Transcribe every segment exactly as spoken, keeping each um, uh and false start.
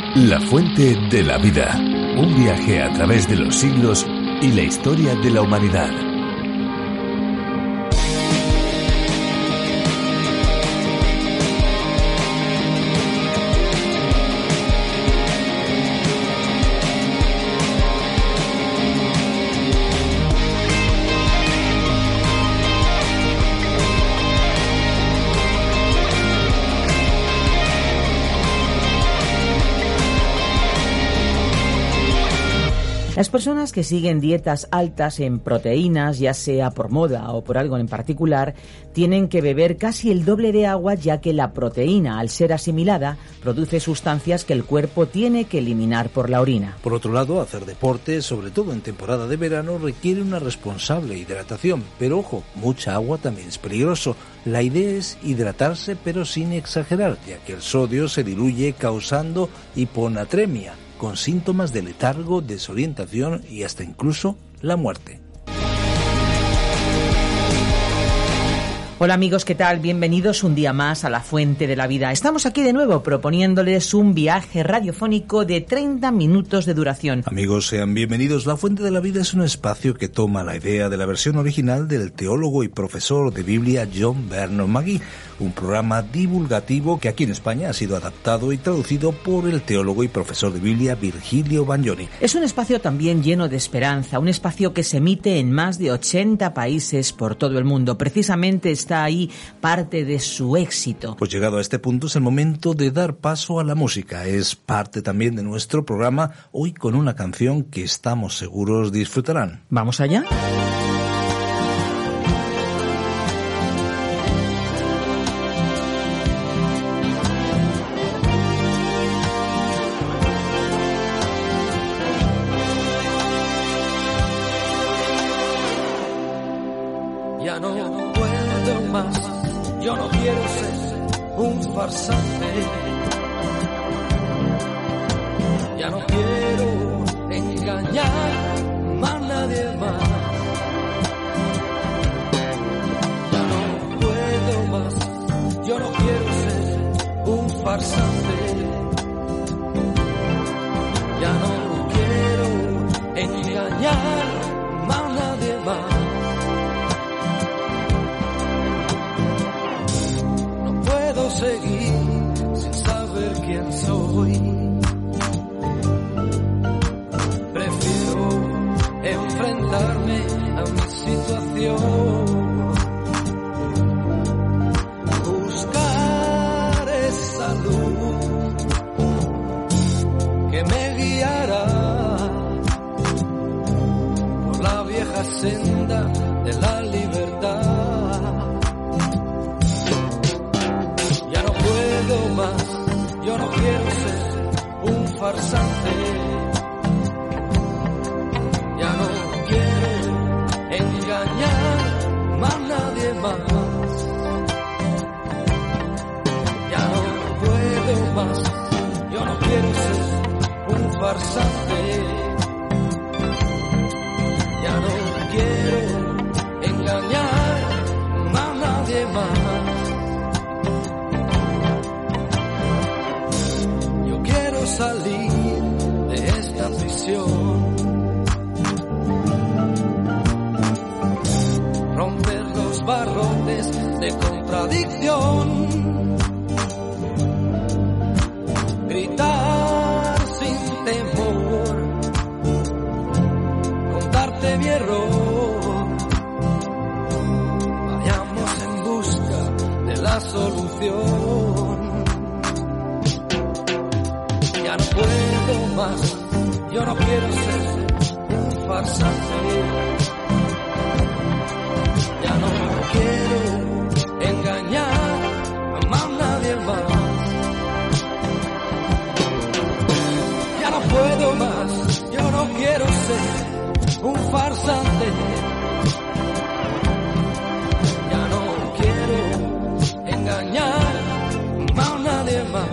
La fuente de la vida. Un viaje a través de los siglos y la historia de la humanidad. Las personas que siguen dietas altas en proteínas, ya sea por moda o por algo en particular, tienen que beber casi el doble de agua, ya que la proteína, al ser asimilada, produce sustancias que el cuerpo tiene que eliminar por la orina. Por otro lado, hacer deporte, sobre todo en temporada de verano, requiere una responsable hidratación. Pero ojo, mucha agua también es peligroso. La idea es hidratarse, pero sin exagerar, ya que el sodio se diluye causando hiponatremia, con síntomas de letargo, desorientación y hasta incluso la muerte. Hola amigos, ¿qué tal? Bienvenidos un día más a La Fuente de la Vida. Estamos aquí de nuevo proponiéndoles un viaje radiofónico de treinta minutos de duración. Amigos, sean bienvenidos. La Fuente de la Vida es un espacio que toma la idea de la versión original del teólogo y profesor de Biblia John Vernon McGee, un programa divulgativo que aquí en España ha sido adaptado y traducido por el teólogo y profesor de Biblia Virgilio Bagnoni. Es un espacio también lleno de esperanza, un espacio que se emite en más de ochenta países por todo el mundo. Precisamente está ahí parte de su éxito. Pues llegado a este punto es el momento de dar paso a la música. Es parte también de nuestro programa, hoy con una canción que estamos seguros disfrutarán. ¿Vamos allá? Ya no puedo más, yo no quiero ser un farsante. Ya no quiero engañar a nadie más. Ya no puedo más, yo no quiero ser un farsante. Ya no quiero engañar a nadie más. Seguir sin saber quién soy. Prefiero enfrentarme a mi situación, buscar esa luz que me guiará por la vieja senda de la libertad. Más, yo no quiero ser un farsante. Ya no quiero engañar a nadie más. Ya no puedo más, yo no quiero ser un farsante. Ya no quiero engañar a nadie más. Salir de esta prisión, romper los barrotes de contradicción, gritar sin temor, contarte mi error. Vayamos en busca de la solución. Ya no puedo más, yo no quiero ser un farsante. Ya no quiero engañar a nadie más. Ya no puedo más, yo no quiero ser un farsante. Ya no quiero engañar a nadie más.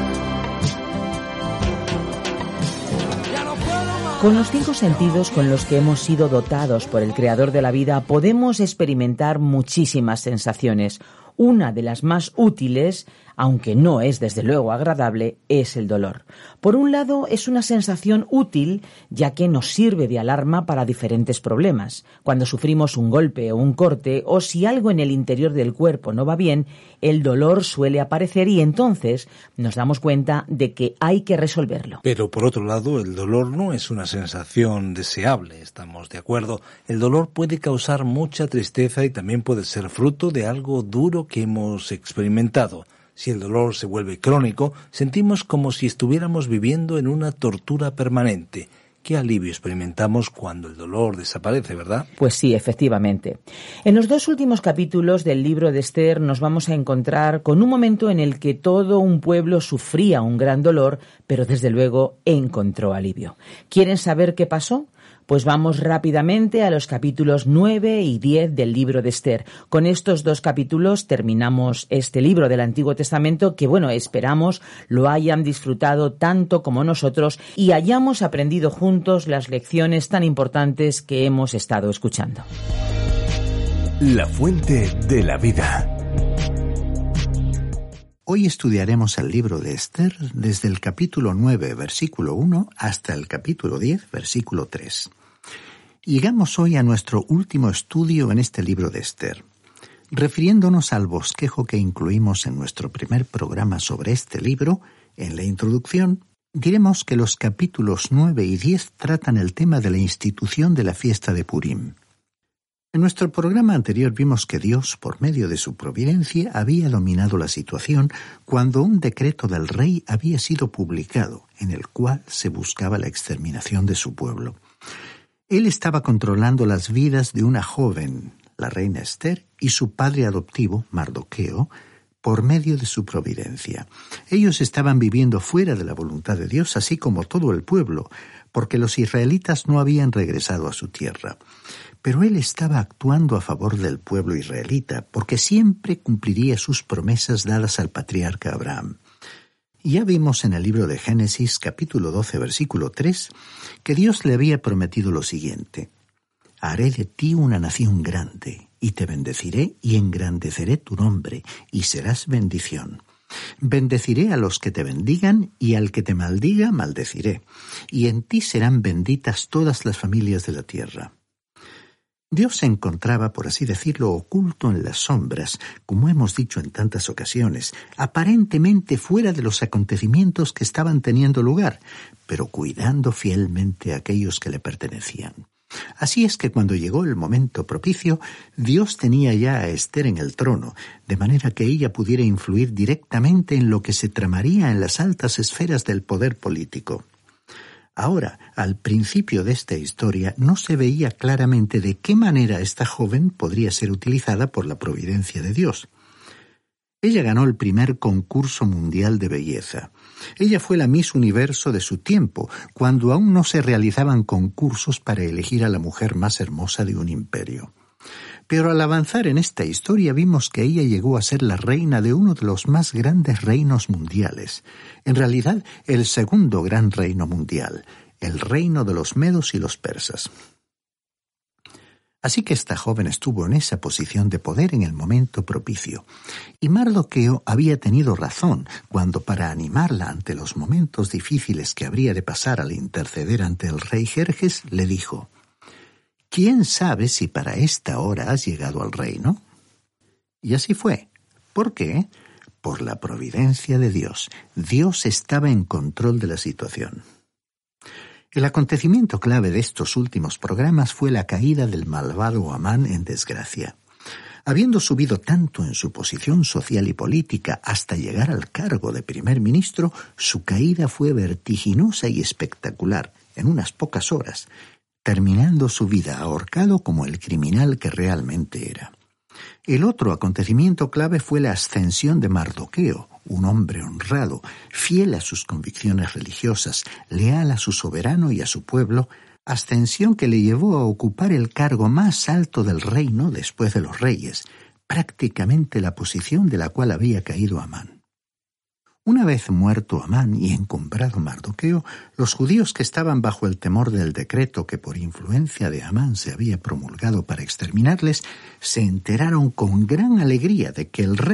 Con los cinco sentidos con los que hemos sido dotados por el Creador de la vida, podemos experimentar muchísimas sensaciones. Una de las más útiles aunque no es desde luego agradable, es el dolor. Por un lado, es una sensación útil, ya que nos sirve de alarma para diferentes problemas. Cuando sufrimos un golpe o un corte, o si algo en el interior del cuerpo no va bien, el dolor suele aparecer y entonces nos damos cuenta de que hay que resolverlo. Pero por otro lado, el dolor no es una sensación deseable, estamos de acuerdo. El dolor puede causar mucha tristeza y también puede ser fruto de algo duro que hemos experimentado. Si el dolor se vuelve crónico, sentimos como si estuviéramos viviendo en una tortura permanente. Qué alivio experimentamos cuando el dolor desaparece, ¿verdad? Pues sí, efectivamente. En los dos últimos capítulos del libro de Esther nos vamos a encontrar con un momento en el que todo un pueblo sufría un gran dolor, pero desde luego encontró alivio. ¿Quieren saber qué pasó? Pues vamos rápidamente a los capítulos nueve y diez del libro de Esther. Con estos dos capítulos terminamos este libro del Antiguo Testamento que, bueno, esperamos lo hayan disfrutado tanto como nosotros y hayamos aprendido juntos las lecciones tan importantes que hemos estado escuchando. La fuente de la vida. Hoy estudiaremos el libro de Esther desde el capítulo nueve, versículo uno, hasta el capítulo diez, versículo tres. Llegamos hoy a nuestro último estudio en este libro de Esther. Refiriéndonos al bosquejo que incluimos en nuestro primer programa sobre este libro, en la introducción, diremos que los capítulos nueve y diez tratan el tema de la institución de la fiesta de Purim. En nuestro programa anterior vimos que Dios, por medio de su providencia, había dominado la situación cuando un decreto del rey había sido publicado, en el cual se buscaba la exterminación de su pueblo. Él estaba controlando las vidas de una joven, la reina Esther, y su padre adoptivo, Mardoqueo, por medio de su providencia. Ellos estaban viviendo fuera de la voluntad de Dios, así como todo el pueblo, porque los israelitas no habían regresado a su tierra. Pero él estaba actuando a favor del pueblo israelita, porque siempre cumpliría sus promesas dadas al patriarca Abraham. Ya vimos en el libro de Génesis, capítulo doce, versículo tres, que Dios le había prometido lo siguiente: «Haré de ti una nación grande, y te bendeciré y engrandeceré tu nombre, y serás bendición. Bendeciré a los que te bendigan, y al que te maldiga, maldeciré. Y en ti serán benditas todas las familias de la tierra». Dios se encontraba, por así decirlo, oculto en las sombras, como hemos dicho en tantas ocasiones, aparentemente fuera de los acontecimientos que estaban teniendo lugar, pero cuidando fielmente a aquellos que le pertenecían. Así es que cuando llegó el momento propicio, Dios tenía ya a Esther en el trono, de manera que ella pudiera influir directamente en lo que se tramaría en las altas esferas del poder político. Ahora, al principio de esta historia, no se veía claramente de qué manera esta joven podría ser utilizada por la providencia de Dios. Ella ganó el primer concurso mundial de belleza. Ella fue la Miss Universo de su tiempo, cuando aún no se realizaban concursos para elegir a la mujer más hermosa de un imperio. Pero al avanzar en esta historia vimos que ella llegó a ser la reina de uno de los más grandes reinos mundiales. En realidad, el segundo gran reino mundial, el reino de los medos y los persas. Así que esta joven estuvo en esa posición de poder en el momento propicio. Y Mardoqueo había tenido razón cuando, para animarla ante los momentos difíciles que habría de pasar al interceder ante el rey Jerjes, le dijo: «¿Quién sabe si para esta hora has llegado al reino?». Y así fue. ¿Por qué? Por la providencia de Dios. Dios estaba en control de la situación. El acontecimiento clave de estos últimos programas fue la caída del malvado Amán en desgracia. Habiendo subido tanto en su posición social y política hasta llegar al cargo de primer ministro, su caída fue vertiginosa y espectacular, en unas pocas horas, terminando su vida ahorcado como el criminal que realmente era. El otro acontecimiento clave fue la ascensión de Mardoqueo, un hombre honrado, fiel a sus convicciones religiosas, leal a su soberano y a su pueblo, ascensión que le llevó a ocupar el cargo más alto del reino después de los reyes, prácticamente la posición de la cual había caído Amán. Una vez muerto Amán y encumbrado Mardoqueo, los judíos que estaban bajo el temor del decreto que por influencia de Amán se había promulgado para exterminarles, se enteraron con gran alegría de que el rey,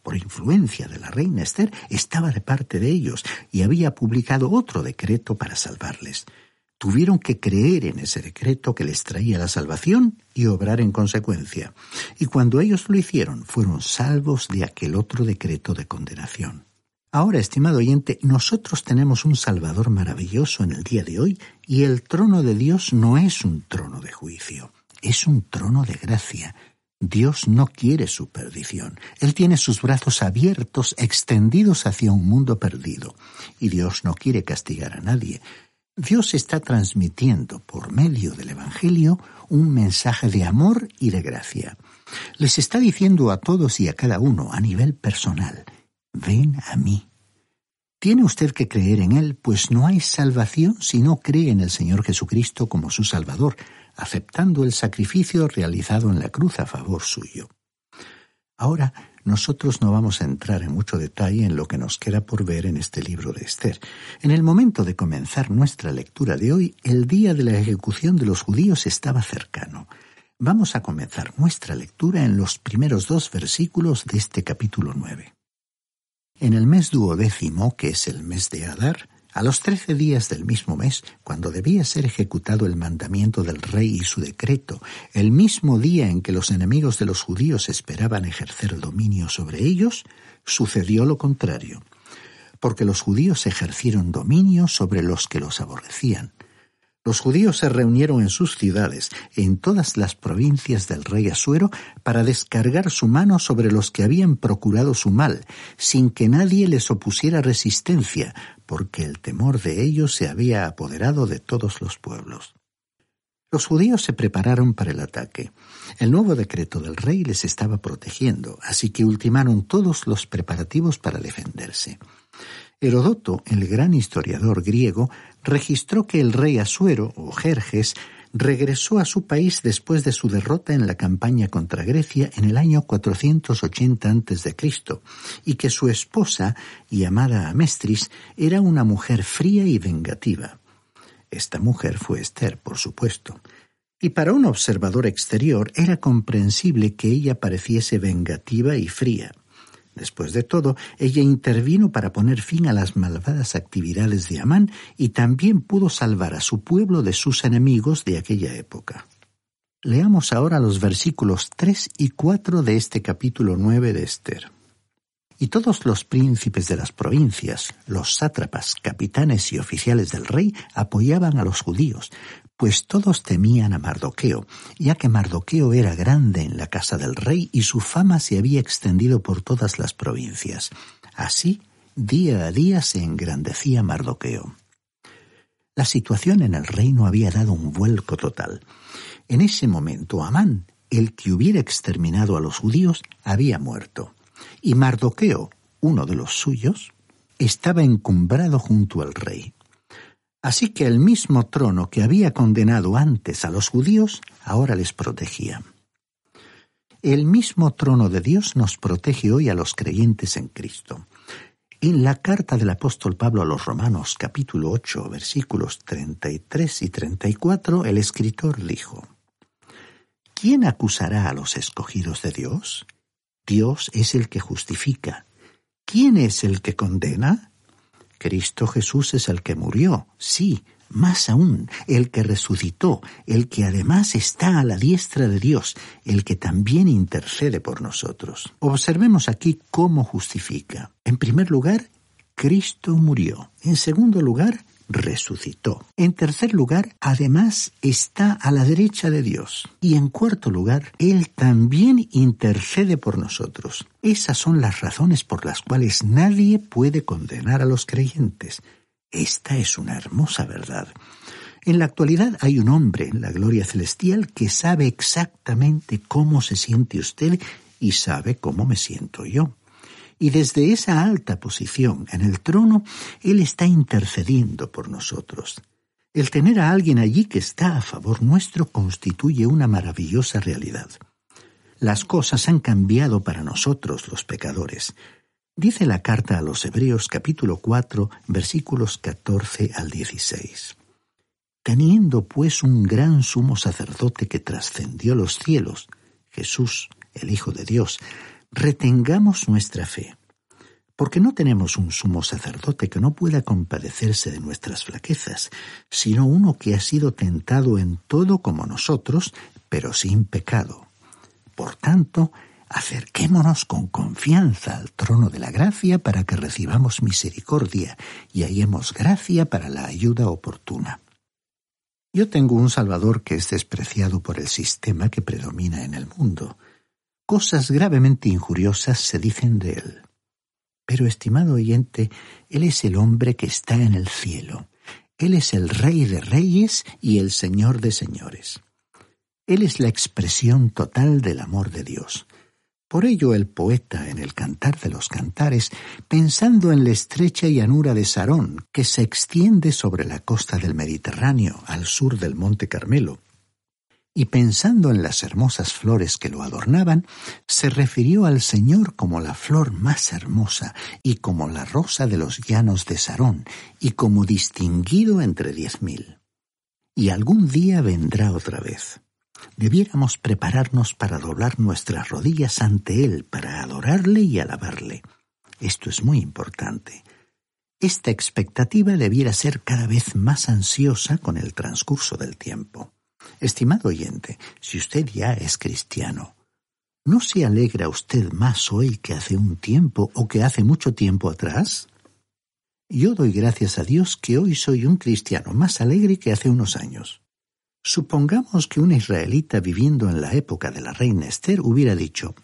por influencia de la reina Ester, estaba de parte de ellos y había publicado otro decreto para salvarles. Tuvieron que creer en ese decreto que les traía la salvación y obrar en consecuencia. Y cuando ellos lo hicieron, fueron salvos de aquel otro decreto de condenación. Ahora, estimado oyente, nosotros tenemos un Salvador maravilloso en el día de hoy, y el trono de Dios no es un trono de juicio, es un trono de gracia. Dios no quiere su perdición. Él tiene sus brazos abiertos, extendidos hacia un mundo perdido. Y Dios no quiere castigar a nadie. Dios está transmitiendo por medio del Evangelio un mensaje de amor y de gracia. Les está diciendo a todos y a cada uno a nivel personal: ven a mí. Tiene usted que creer en Él, pues no hay salvación si no cree en el Señor Jesucristo como su Salvador, aceptando el sacrificio realizado en la cruz a favor suyo. Ahora, nosotros no vamos a entrar en mucho detalle en lo que nos queda por ver en este libro de Ester. En el momento de comenzar nuestra lectura de hoy, el día de la ejecución de los judíos estaba cercano. Vamos a comenzar nuestra lectura en los primeros dos versículos de este capítulo nueve. En el mes duodécimo, que es el mes de Adar, a los trece días del mismo mes, cuando debía ser ejecutado el mandamiento del rey y su decreto, el mismo día en que los enemigos de los judíos esperaban ejercer dominio sobre ellos, sucedió lo contrario, porque los judíos ejercieron dominio sobre los que los aborrecían. Los judíos se reunieron en sus ciudades, en todas las provincias del rey Asuero, para descargar su mano sobre los que habían procurado su mal, sin que nadie les opusiera resistencia, porque el temor de ellos se había apoderado de todos los pueblos. Los judíos se prepararon para el ataque. El nuevo decreto del rey les estaba protegiendo, así que ultimaron todos los preparativos para defenderse. Herodoto, el gran historiador griego, registró que el rey Asuero, o Jerjes, regresó a su país después de su derrota en la campaña contra Grecia en el año cuatrocientos ochenta antes de Cristo, y que su esposa, llamada Amestris, era una mujer fría y vengativa. Esta mujer fue Ester, por supuesto. Y para un observador exterior era comprensible que ella pareciese vengativa y fría. Después de todo, ella intervino para poner fin a las malvadas actividades de Amán y también pudo salvar a su pueblo de sus enemigos de aquella época. Leamos ahora los versículos tres y cuatro de este capítulo nueve de Ester. Y todos los príncipes de las provincias, los sátrapas, capitanes y oficiales del rey apoyaban a los judíos, pues todos temían a Mardoqueo, ya que Mardoqueo era grande en la casa del rey y su fama se había extendido por todas las provincias. Así, día a día se engrandecía Mardoqueo. La situación en el reino había dado un vuelco total. En ese momento Amán, el que hubiera exterminado a los judíos, había muerto. Y Mardoqueo, uno de los suyos, estaba encumbrado junto al rey. Así que el mismo trono que había condenado antes a los judíos, ahora les protegía. El mismo trono de Dios nos protege hoy a los creyentes en Cristo. En la carta del apóstol Pablo a los Romanos, capítulo ocho, versículos treinta y tres y treinta y cuatro, el escritor dijo: ¿Quién acusará a los escogidos de Dios? Dios es el que justifica. ¿Quién es el que condena? Cristo Jesús es el que murió, sí, más aún, el que resucitó, el que además está a la diestra de Dios, el que también intercede por nosotros. Observemos aquí cómo justifica. En primer lugar, Cristo murió. En segundo lugar, resucitó. En tercer lugar, además está a la derecha de Dios. Y en cuarto lugar, Él también intercede por nosotros. Esas son las razones por las cuales nadie puede condenar a los creyentes. Esta es una hermosa verdad. En la actualidad hay un hombre en la gloria celestial que sabe exactamente cómo se siente usted y sabe cómo me siento yo. Y desde esa alta posición en el trono, Él está intercediendo por nosotros. El tener a alguien allí que está a favor nuestro constituye una maravillosa realidad. Las cosas han cambiado para nosotros, los pecadores. Dice la carta a los Hebreos, capítulo cuatro, versículos catorce al dieciséis. Teniendo pues un gran sumo sacerdote que trascendió los cielos, Jesús, el Hijo de Dios, retengamos nuestra fe, porque no tenemos un sumo sacerdote que no pueda compadecerse de nuestras flaquezas, sino uno que ha sido tentado en todo como nosotros, pero sin pecado. Por tanto, acerquémonos con confianza al trono de la gracia para que recibamos misericordia y hallemos gracia para la ayuda oportuna. Yo tengo un Salvador que es despreciado por el sistema que predomina en el mundo. Cosas gravemente injuriosas se dicen de él. Pero, estimado oyente, Él es el hombre que está en el cielo. Él es el Rey de reyes y el Señor de señores. Él es la expresión total del amor de Dios. Por ello el poeta, en el Cantar de los Cantares, pensando en la estrecha llanura de Sarón, que se extiende sobre la costa del Mediterráneo, al sur del Monte Carmelo, y pensando en las hermosas flores que lo adornaban, se refirió al Señor como la flor más hermosa y como la rosa de los llanos de Sarón y como distinguido entre diez mil. Y algún día vendrá otra vez. Debiéramos prepararnos para doblar nuestras rodillas ante Él, para adorarle y alabarle. Esto es muy importante. Esta expectativa debiera ser cada vez más ansiosa con el transcurso del tiempo. Estimado oyente, si usted ya es cristiano, ¿no se alegra usted más hoy que hace un tiempo o que hace mucho tiempo atrás? Yo doy gracias a Dios que hoy soy un cristiano más alegre que hace unos años. Supongamos que un israelita viviendo en la época de la reina Esther hubiera dicho: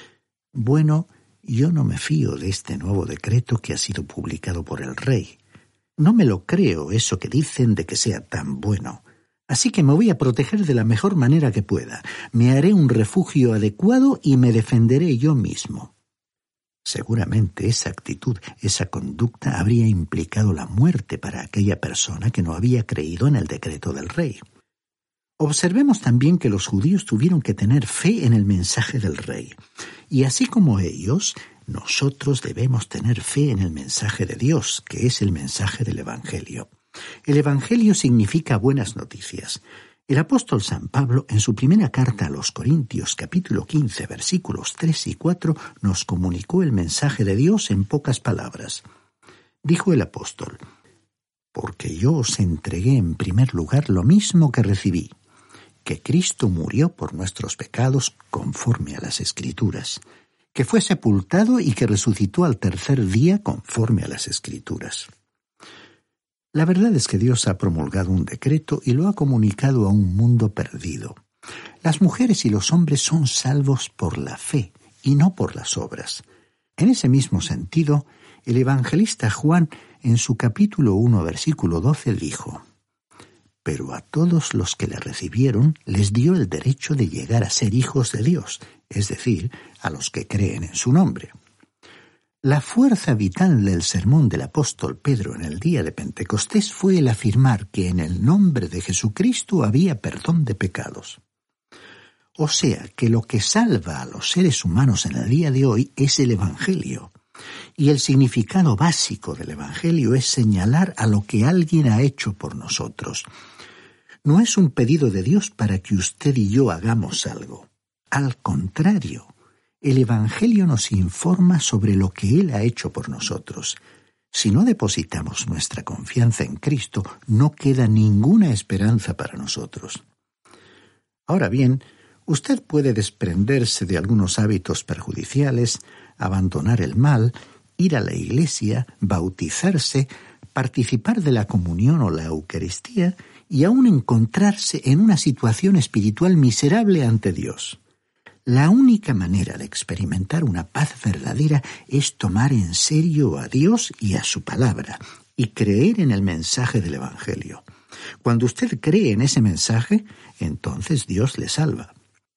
bueno, yo no me fío de este nuevo decreto que ha sido publicado por el rey. No me lo creo eso que dicen de que sea tan bueno. Así que me voy a proteger de la mejor manera que pueda. Me haré un refugio adecuado y me defenderé yo mismo. Seguramente esa actitud, esa conducta habría implicado la muerte para aquella persona que no había creído en el decreto del rey. Observemos también que los judíos tuvieron que tener fe en el mensaje del rey. Y así como ellos, nosotros debemos tener fe en el mensaje de Dios, que es el mensaje del Evangelio. El Evangelio significa buenas noticias. El apóstol San Pablo, en su primera carta a los Corintios, capítulo quince, versículos tres y cuatro, nos comunicó el mensaje de Dios en pocas palabras. Dijo el apóstol: porque yo os entregué en primer lugar lo mismo que recibí, que Cristo murió por nuestros pecados conforme a las Escrituras, que fue sepultado y que resucitó al tercer día conforme a las Escrituras. La verdad es que Dios ha promulgado un decreto y lo ha comunicado a un mundo perdido. Las mujeres y los hombres son salvos por la fe y no por las obras. En ese mismo sentido, el evangelista Juan, en su capítulo uno, versículo doce, dijo: pero a todos los que le recibieron les dio el derecho de llegar a ser hijos de Dios, es decir, a los que creen en su nombre. La fuerza vital del sermón del apóstol Pedro en el día de Pentecostés fue el afirmar que en el nombre de Jesucristo había perdón de pecados. O sea, que lo que salva a los seres humanos en el día de hoy es el Evangelio. Y el significado básico del Evangelio es señalar a lo que alguien ha hecho por nosotros. No es un pedido de Dios para que usted y yo hagamos algo. Al contrario, el Evangelio nos informa sobre lo que Él ha hecho por nosotros. Si no depositamos nuestra confianza en Cristo, no queda ninguna esperanza para nosotros. Ahora bien, usted puede desprenderse de algunos hábitos perjudiciales, abandonar el mal, ir a la iglesia, bautizarse, participar de la comunión o la Eucaristía y aún encontrarse en una situación espiritual miserable ante Dios. La única manera de experimentar una paz verdadera es tomar en serio a Dios y a su palabra y creer en el mensaje del Evangelio. Cuando usted cree en ese mensaje, entonces Dios le salva.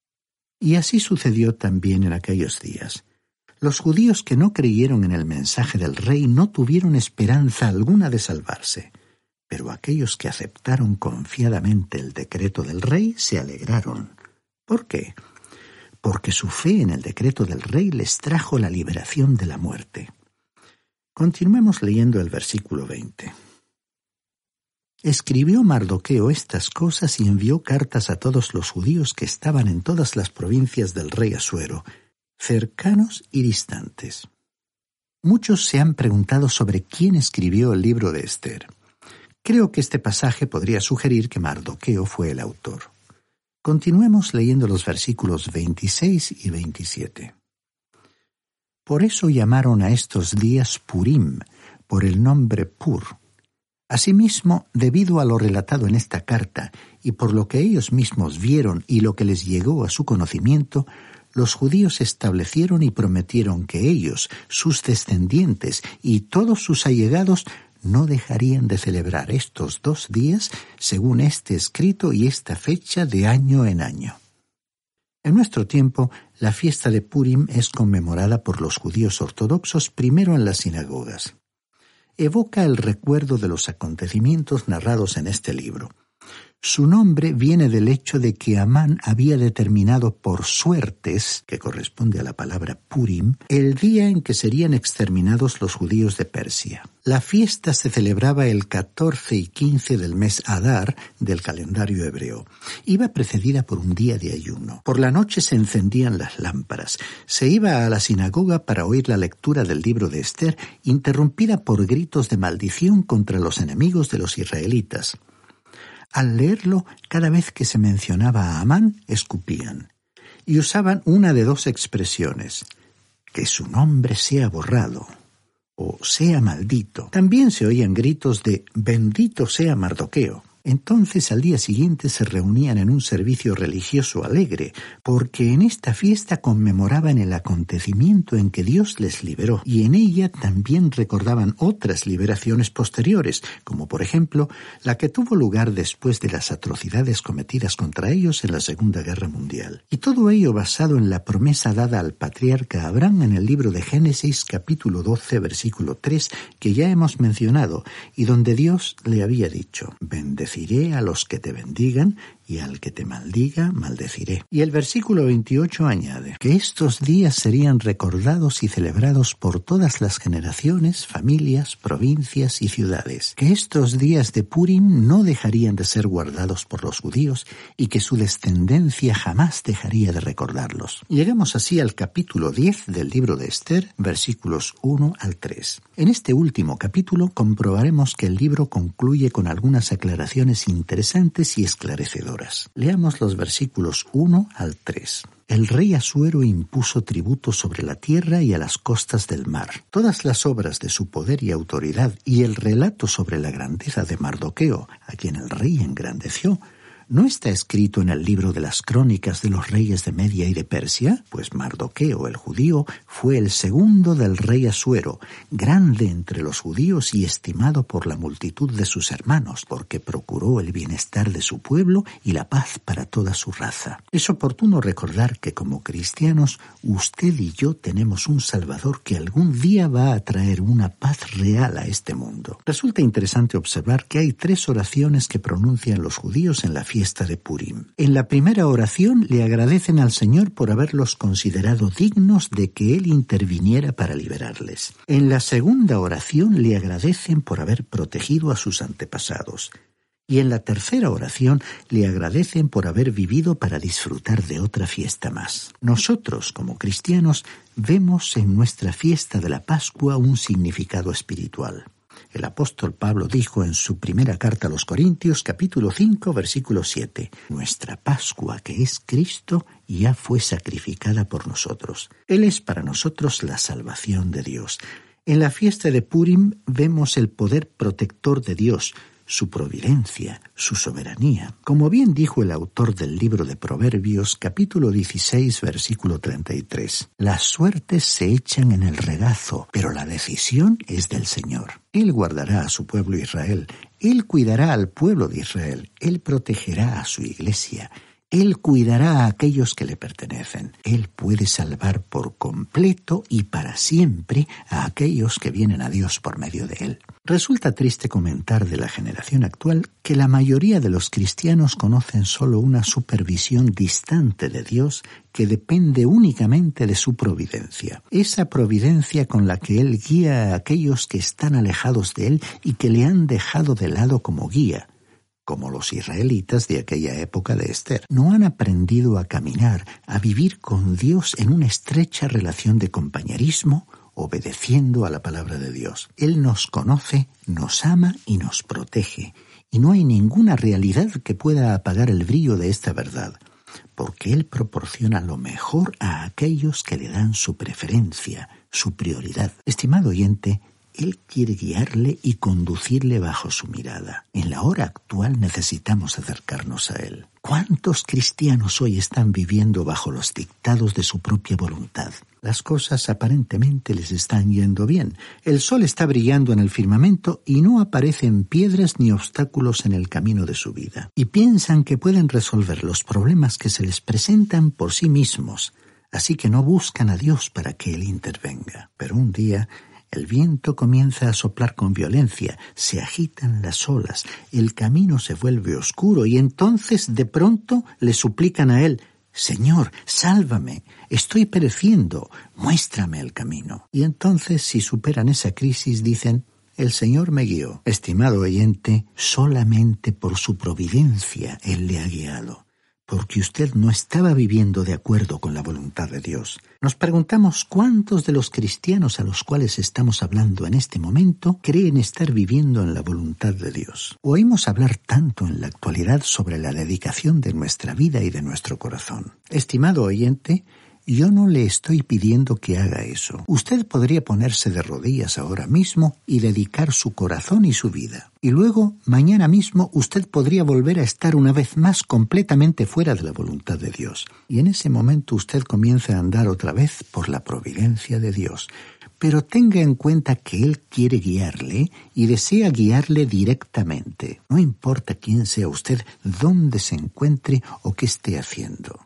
Y así sucedió también en aquellos días. Los judíos que no creyeron en el mensaje del rey no tuvieron esperanza alguna de salvarse, pero aquellos que aceptaron confiadamente el decreto del rey se alegraron. ¿Por qué? Porque su fe en el decreto del rey les trajo la liberación de la muerte. Continuemos leyendo el versículo veinte. Escribió Mardoqueo estas cosas y envió cartas a todos los judíos que estaban en todas las provincias del rey Asuero, cercanos y distantes. Muchos se han preguntado sobre quién escribió el libro de Esther. Creo que este pasaje podría sugerir que Mardoqueo fue el autor. Continuemos leyendo los versículos veintiséis y veintisiete. Por eso llamaron a estos días Purim, por el nombre Pur. Asimismo, debido a lo relatado en esta carta y por lo que ellos mismos vieron y lo que les llegó a su conocimiento, los judíos establecieron y prometieron que ellos, sus descendientes y todos sus allegados no dejarían de celebrar estos dos días según este escrito y esta fecha de año en año. En nuestro tiempo, la fiesta de Purim es conmemorada por los judíos ortodoxos primero en las sinagogas. Evoca el recuerdo de los acontecimientos narrados en este libro. Su nombre viene del hecho de que Amán había determinado por suertes, que corresponde a la palabra Purim, el día en que serían exterminados los judíos de Persia. La fiesta se celebraba el catorce y quince del mes Adar del calendario hebreo. Iba precedida por un día de ayuno. Por la noche se encendían las lámparas. Se iba a la sinagoga para oír la lectura del libro de Esther, interrumpida por gritos de maldición contra los enemigos de los israelitas. Al leerlo, cada vez que se mencionaba a Amán, escupían. Y usaban una de dos expresiones: que su nombre sea borrado o sea maldito. También se oían gritos de bendito sea Mardoqueo. Entonces al día siguiente se reunían en un servicio religioso alegre, porque en esta fiesta conmemoraban el acontecimiento en que Dios les liberó, y en ella también recordaban otras liberaciones posteriores, como por ejemplo la que tuvo lugar después de las atrocidades cometidas contra ellos en la Segunda Guerra Mundial. Y todo ello basado en la promesa dada al patriarca Abraham en el libro de Génesis capítulo doce versículo tres, que ya hemos mencionado, y donde Dios le había dicho: bendeciré a los que te bendigan y al que te maldiga, maldeciré. Y el versículo veintiocho añade que estos días serían recordados y celebrados por todas las generaciones, familias, provincias y ciudades. Que estos días de Purim no dejarían de ser guardados por los judíos y que su descendencia jamás dejaría de recordarlos. Llegamos así al capítulo diez del libro de Esther, versículos uno al tres. En este último capítulo comprobaremos que el libro concluye con algunas aclaraciones interesantes y esclarecedoras. Leamos los versículos uno al tres. El rey Asuero impuso tributo sobre la tierra y a las costas del mar. Todas las obras de su poder y autoridad y el relato sobre la grandeza de Mardoqueo, a quien el rey engrandeció, ¿no está escrito en el libro de las crónicas de los reyes de Media y de Persia? Pues Mardoqueo, el judío, fue el segundo del rey Asuero, grande entre los judíos y estimado por la multitud de sus hermanos, porque procuró el bienestar de su pueblo y la paz para toda su raza. Es oportuno recordar que como cristianos, usted y yo tenemos un Salvador que algún día va a traer una paz real a este mundo. Resulta interesante observar que hay tres oraciones que pronuncian los judíos en la fiesta de Purim. En la primera oración le agradecen al Señor por haberlos considerado dignos de que Él interviniera para liberarles. En la segunda oración le agradecen por haber protegido a sus antepasados. Y en la tercera oración le agradecen por haber vivido para disfrutar de otra fiesta más. Nosotros, como cristianos, vemos en nuestra fiesta de la Pascua un significado espiritual. El apóstol Pablo dijo en su primera carta a los Corintios, capítulo cinco, versículo siete, «Nuestra Pascua, que es Cristo, ya fue sacrificada por nosotros. Él es para nosotros la salvación de Dios». En la fiesta de Purim vemos el poder protector de Dios, su providencia, su soberanía. Como bien dijo el autor del libro de Proverbios, capítulo dieciséis, versículo treinta y tres, «Las suertes se echan en el regazo, pero la decisión es del Señor. Él guardará a su pueblo Israel, Él cuidará al pueblo de Israel, Él protegerá a su iglesia». Él cuidará a aquellos que le pertenecen. Él puede salvar por completo y para siempre a aquellos que vienen a Dios por medio de Él. Resulta triste comentar de la generación actual que la mayoría de los cristianos conocen solo una supervisión distante de Dios que depende únicamente de su providencia. Esa providencia con la que Él guía a aquellos que están alejados de Él y que le han dejado de lado como guía. como los israelitas de aquella época de Esther. No han aprendido a caminar, a vivir con Dios en una estrecha relación de compañerismo, obedeciendo a la palabra de Dios. Él nos conoce, nos ama y nos protege, y no hay ninguna realidad que pueda apagar el brillo de esta verdad, porque Él proporciona lo mejor a aquellos que le dan su preferencia, su prioridad. Estimado oyente, Él quiere guiarle y conducirle bajo su mirada. En la hora actual necesitamos acercarnos a Él. ¿Cuántos cristianos hoy están viviendo bajo los dictados de su propia voluntad? Las cosas aparentemente les están yendo bien. El sol está brillando en el firmamento y no aparecen piedras ni obstáculos en el camino de su vida. Y piensan que pueden resolver los problemas que se les presentan por sí mismos, así que no buscan a Dios para que Él intervenga. Pero un día el viento comienza a soplar con violencia, se agitan las olas, el camino se vuelve oscuro y entonces de pronto le suplican a Él: Señor, sálvame, estoy pereciendo, muéstrame el camino. Y entonces, si superan esa crisis, dicen: el Señor me guió. Estimado oyente, solamente por su providencia Él le ha guiado, porque usted no estaba viviendo de acuerdo con la voluntad de Dios. Nos preguntamos cuántos de los cristianos a los cuales estamos hablando en este momento creen estar viviendo en la voluntad de Dios. Oímos hablar tanto en la actualidad sobre la dedicación de nuestra vida y de nuestro corazón. Estimado oyente, yo no le estoy pidiendo que haga eso. Usted podría ponerse de rodillas ahora mismo y dedicar su corazón y su vida. Y luego, mañana mismo, usted podría volver a estar una vez más completamente fuera de la voluntad de Dios. Y en ese momento usted comienza a andar otra vez por la providencia de Dios. Pero tenga en cuenta que Él quiere guiarle y desea guiarle directamente. No importa quién sea usted, dónde se encuentre o qué esté haciendo.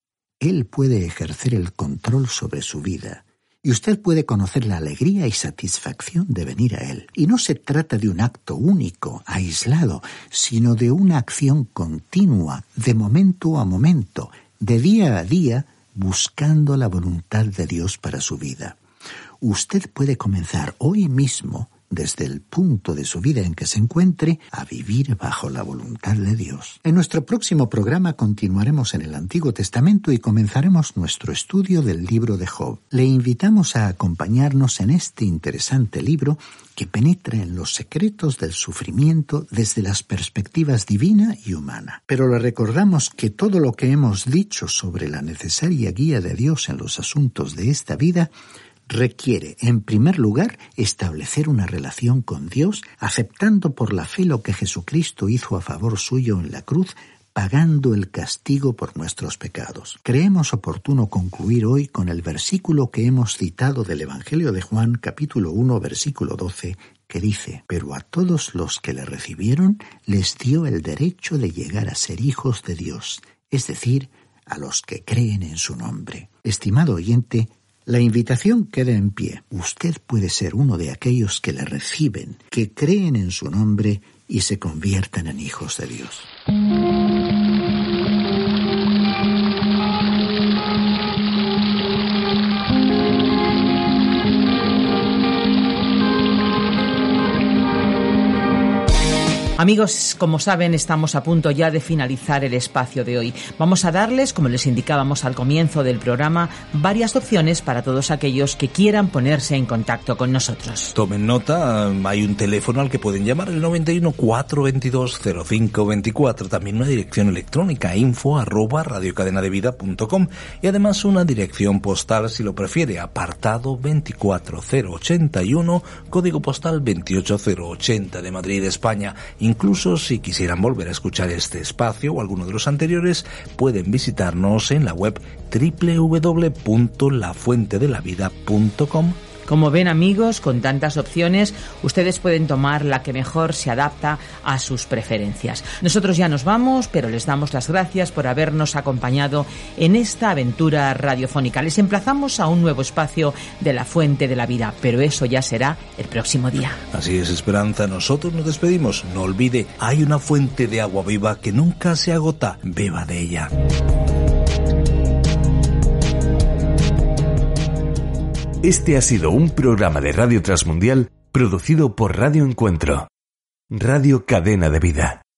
Él puede ejercer el control sobre su vida y usted puede conocer la alegría y satisfacción de venir a Él. Y no se trata de un acto único, aislado, sino de una acción continua, de momento a momento, de día a día, buscando la voluntad de Dios para su vida. Usted puede comenzar hoy mismo, desde el punto de su vida en que se encuentre, a vivir bajo la voluntad de Dios. En nuestro próximo programa continuaremos en el Antiguo Testamento y comenzaremos nuestro estudio del libro de Job. Le invitamos a acompañarnos en este interesante libro que penetra en los secretos del sufrimiento desde las perspectivas divina y humana. Pero le recordamos que todo lo que hemos dicho sobre la necesaria guía de Dios en los asuntos de esta vida requiere, en primer lugar, establecer una relación con Dios, aceptando por la fe lo que Jesucristo hizo a favor suyo en la cruz, pagando el castigo por nuestros pecados. Creemos oportuno concluir hoy con el versículo que hemos citado del Evangelio de Juan, capítulo uno, versículo doce, que dice: «Pero a todos los que le recibieron, les dio el derecho de llegar a ser hijos de Dios», es decir, a los que creen en su nombre. Estimado oyente, la invitación queda en pie. Usted puede ser uno de aquellos que le reciben, que creen en su nombre y se conviertan en hijos de Dios. Amigos, como saben, estamos a punto ya de finalizar el espacio de hoy. Vamos a darles, como les indicábamos al comienzo del programa, varias opciones para todos aquellos que quieran ponerse en contacto con nosotros. Tomen nota, hay un teléfono al que pueden llamar, el noventa y uno, cuatrocientos veintidós, cero cinco veinticuatro, también una dirección electrónica, info arroba radiocadenadevida punto com, y además una dirección postal, si lo prefiere, apartado veinticuatro cero ochenta y uno, código postal veintiocho cero ochenta de Madrid, España. Incluso si quisieran volver a escuchar este espacio o alguno de los anteriores, pueden visitarnos en la web doble u doble u doble u punto la fuente de la vida punto com. Como ven, amigos, con tantas opciones, ustedes pueden tomar la que mejor se adapta a sus preferencias. Nosotros ya nos vamos, pero les damos las gracias por habernos acompañado en esta aventura radiofónica. Les emplazamos a un nuevo espacio de La Fuente de la Vida, pero eso ya será el próximo día. Así es, Esperanza. Nosotros nos despedimos. No olvide, hay una fuente de agua viva que nunca se agota. Beba de ella. Este ha sido un programa de Radio Transmundial producido por Radio Encuentro, Radio Cadena de Vida.